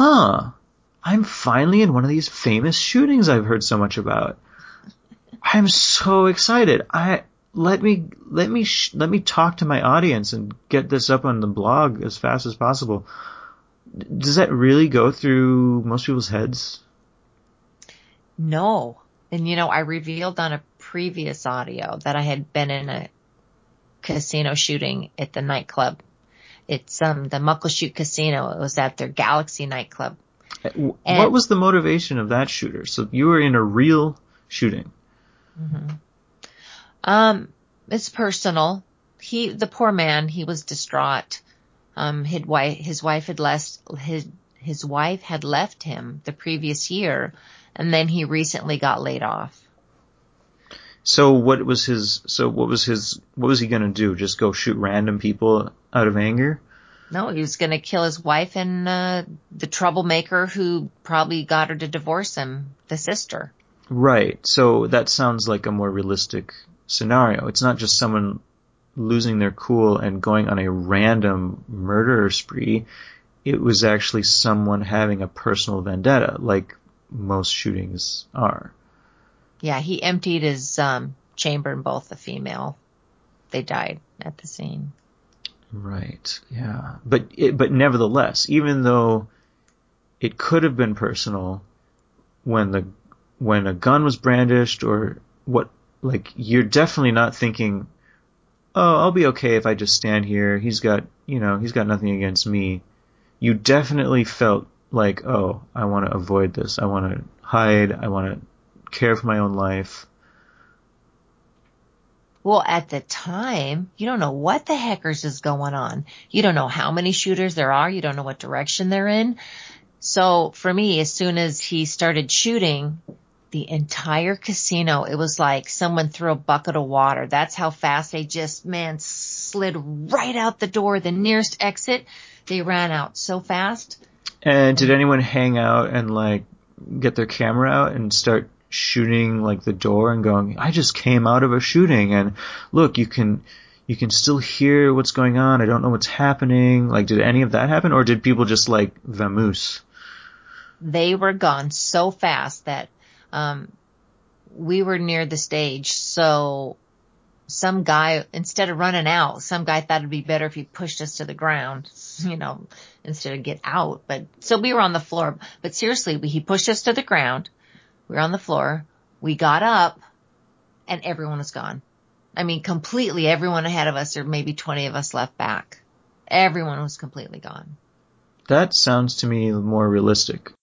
I'm finally in one of these famous shootings I've heard so much about. I'm so excited. Let me talk to my audience and get this up on the blog as fast as possible. Does that really go through most people's heads? No. And I revealed on a previous audio that I had been in a casino shooting at the nightclub. It's the Muckleshoot Casino. It was at their Galaxy nightclub. What was the motivation of that shooter? So you were in a real shooting. Mm-hmm. It's personal. The poor man, he was distraught. His wife had left him the previous year, and then he recently got laid off. So what was he gonna do? Just go shoot random people out of anger? No, he was gonna kill his wife and the troublemaker who probably got her to divorce him, the sister. Right. So that sounds like a more realistic scenario. It's not just someone losing their cool and going on a random murder spree. It was actually someone having a personal vendetta, like most shootings are. Yeah, he emptied his chamber and both the female. They died at the scene. Right. Yeah. But nevertheless, even though it could have been personal, when a gun was brandished or what, like, you're definitely not thinking, oh, I'll be okay if I just stand here. He's got nothing against me. You definitely felt like, oh, I want to avoid this. I want to hide. I want to care for my own life. Well, at the time, you don't know what the heckers is going on. You don't know how many shooters there are. You don't know what direction they're in. So for me, as soon as he started shooting, the entire casino, it was like someone threw a bucket of water. That's how fast they just, slid right out the door, the nearest exit. They ran out so fast. And did anyone hang out and like get their camera out and start shooting like the door and going, I just came out of a shooting and look, you can still hear what's going on. I don't know what's happening. Like, did any of that happen, or did people just like vamoose? They were gone so fast that we were near the stage. So some guy, instead of running out, some guy thought it'd be better if he pushed us to the ground, instead of get out. But so we were on the floor. But seriously, he pushed us to the ground. We were on the floor. We got up and everyone was gone. I mean, completely everyone ahead of us, or maybe 20 of us left back. Everyone was completely gone. That sounds to me more realistic.